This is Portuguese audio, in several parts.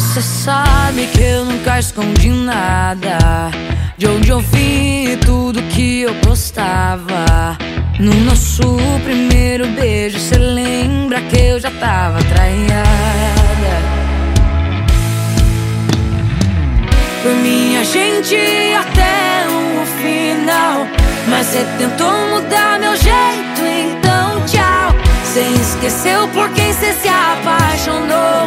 Você sabe que eu nunca escondi nada, de onde eu vim e tudo que eu gostava. No nosso primeiro beijo, cê lembra que eu já tava traída. Por mim a gente ia até o final, mas cê tentou mudar meu jeito, então tchau. Cê esqueceu por quem cê se apaixonou.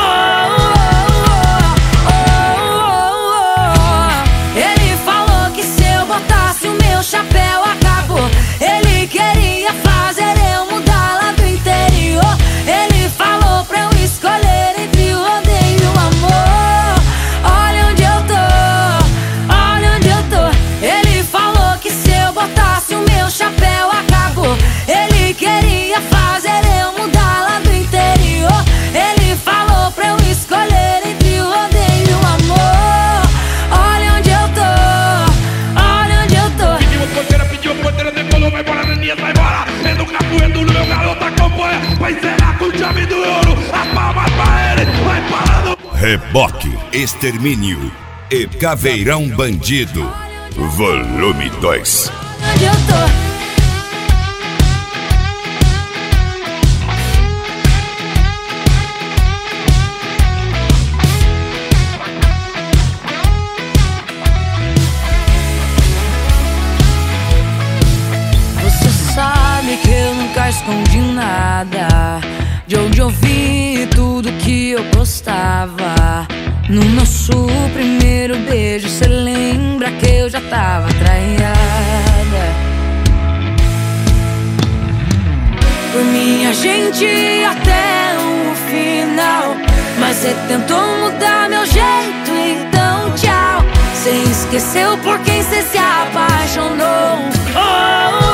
Ele falou que se eu botasse o meu chapéu acabou. Ele queria fazer eu mudar lá do interior. Ele falou pra eu escolher entre o odeio e o amor. Olha onde eu tô, olha onde eu tô. Ele falou que se eu botasse o meu chapéu acabou. Ele queria fazer eu mudar lá do interior. Ele falou pra eu escolher entre o odeio e o amor. Olha onde eu tô, olha onde eu tô. Pediu porteira, decolou, vai embora, Neninha, vai embora. É no capoeiro, no meu garoto acompanha. Vai zerar com chave do ouro, as palmas pra ele, vai parando. Reboque, Extermínio e Caveirão Bandido, volume 2. Onde eu tô. Que eu nunca escondi nada, de onde eu vim e tudo que eu gostava. No nosso primeiro beijo, cê lembra que eu já tava traída. Por mim a gente ia até o final, mas cê tentou mudar meu jeito, então tchau. Cê esqueceu por quem cê se apaixonou.